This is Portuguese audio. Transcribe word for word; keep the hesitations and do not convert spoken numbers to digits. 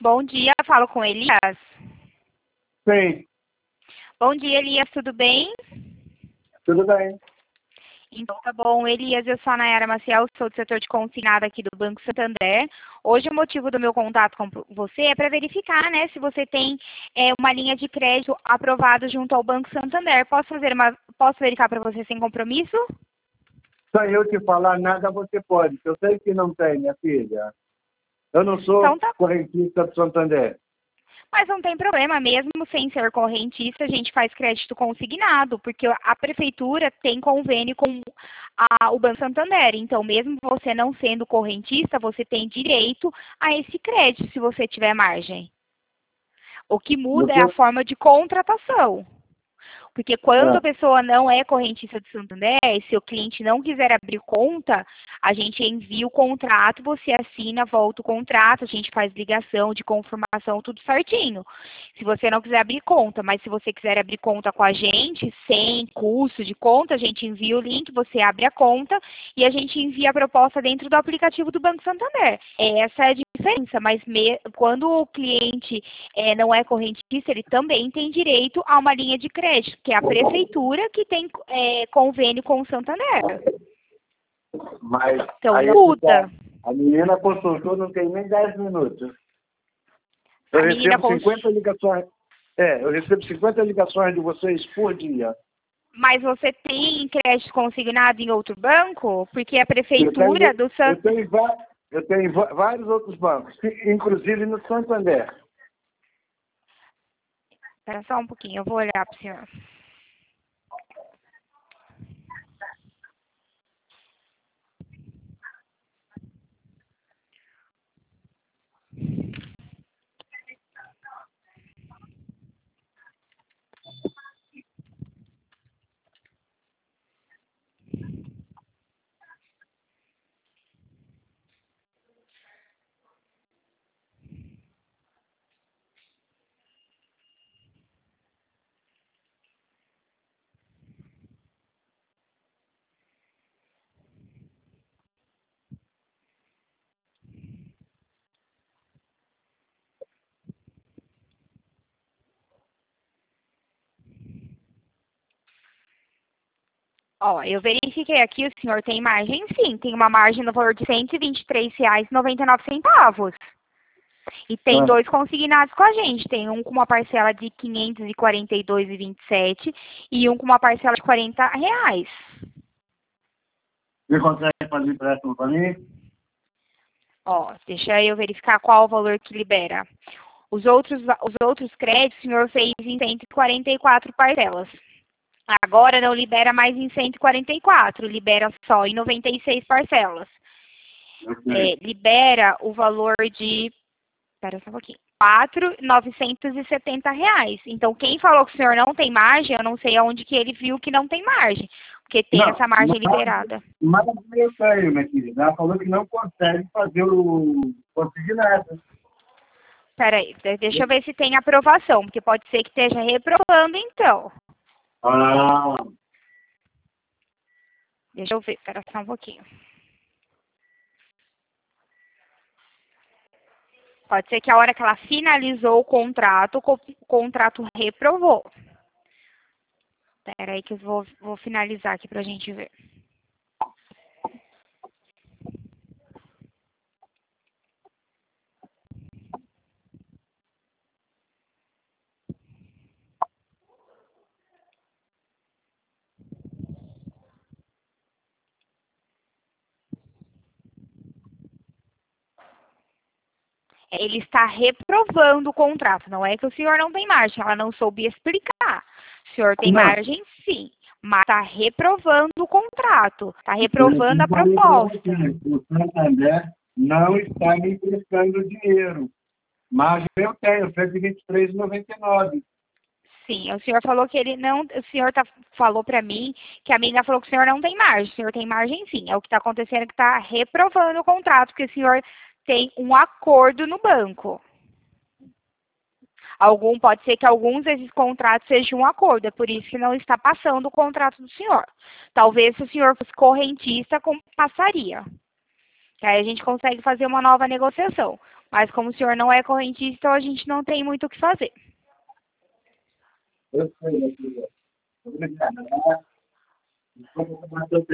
Bom dia, falo com Elias. Sim, Bom dia, Elias, tudo bem? tudo bem. Então tá bom, Elias, eu sou a Nayara Maciel, sou do setor de consignado aqui do Banco Santander. Hoje o motivo do meu contato com você é para verificar, né, se você tem é, uma linha de crédito aprovada junto ao Banco Santander. Posso fazer uma, posso verificar para você sem compromisso? Sem eu te falar nada, você pode. Eu sei que não tem, minha filha. Eu não sou Então tá. correntista do Santander. Mas não tem problema, mesmo sem ser correntista, a gente faz crédito consignado, porque a prefeitura tem convênio com a- o Banco Santander. Então, mesmo você não sendo correntista, você tem direito a esse crédito, se você tiver margem. O que muda é a Você... forma de contratação. Porque quando a Ah, pessoa não é correntista do Santander, se o cliente não quiser abrir conta, a gente envia o contrato, você assina, volta o contrato, a gente faz ligação de confirmação, tudo certinho. Se você não quiser abrir conta, mas se você quiser abrir conta com a gente, sem custo de conta, a gente envia o link, você abre a conta e a gente envia a proposta dentro do aplicativo do Banco Santander. Essa é a diferença, mas me, quando o cliente é, não é correntista, ele também tem direito a uma linha de crédito, que é a prefeitura que tem é, convênio com o Santander. mas Então, aí não é que tá. muda. A menina consultou, não tem nem dez minutos. Eu A menina recebo cons... cinquenta ligações. É, eu recebo cinquenta ligações de vocês por dia. Mas você tem crédito consignado em outro banco? Porque a Eu prefeitura tenho, do eu Santander... tenho, va- eu tenho va- vários outros bancos, inclusive no Santander. Espera só um pouquinho, eu vou olhar para o senhor. Ó, eu verifiquei aqui, o senhor tem margem sim, tem uma margem no valor de cento e vinte e três reais e noventa e nove centavos. E tem Ah, dois consignados com a gente, tem um com uma parcela de quinhentos e quarenta e dois reais e vinte e sete centavos e um com uma parcela de quarenta reais. Você consegue fazer empréstimo para mim? Ó, deixa eu verificar qual o valor que libera. Os outros, os outros créditos, o senhor fez em cento e quarenta e quatro parcelas. Agora não libera mais em cento e quarenta e quatro, libera só em noventa e seis parcelas. Ok. É, libera o valor de, espera só um pouquinho, quatro mil novecentos e setenta reais. Então, quem falou que o senhor não tem margem, eu não sei aonde que ele viu que não tem margem, porque tem Não, essa margem mas, liberada. mas eu tenho, minha querida. Ela falou que não consegue fazer o consignado. Espera aí, de- deixa eu ver se tem aprovação, porque pode ser que esteja reprovando, então. Ah, Deixa eu ver, espera só um pouquinho. Pode ser que a hora que ela finalizou o contrato, o co- o contrato reprovou. Espera aí que eu vou, vou finalizar aqui pra gente ver. Ele está reprovando o contrato. Não é que o senhor não tem margem, ela não soube explicar. O senhor tem não. margem, sim, mas está reprovando o contrato, está Eu reprovando a falei para proposta. você, o Santander não está me emprestando dinheiro. Mas eu tenho, cento e vinte e três reais e noventa e nove centavos. Sim, o senhor falou que ele não. O senhor tá, falou para mim que a menina falou que o senhor não tem margem. O senhor tem margem, sim. É o que está acontecendo, é que está reprovando o contrato, porque o senhor tem um acordo no banco. Algum, pode ser que alguns desses contratos sejam um acordo, é por isso que não está passando o contrato do senhor. Talvez se o senhor fosse correntista, com- passaria. que aí a gente consegue fazer uma nova negociação. Mas como o senhor não é correntista, então a gente não tem muito o que fazer. Eu sei, eu sei. Obrigado. Desculpa,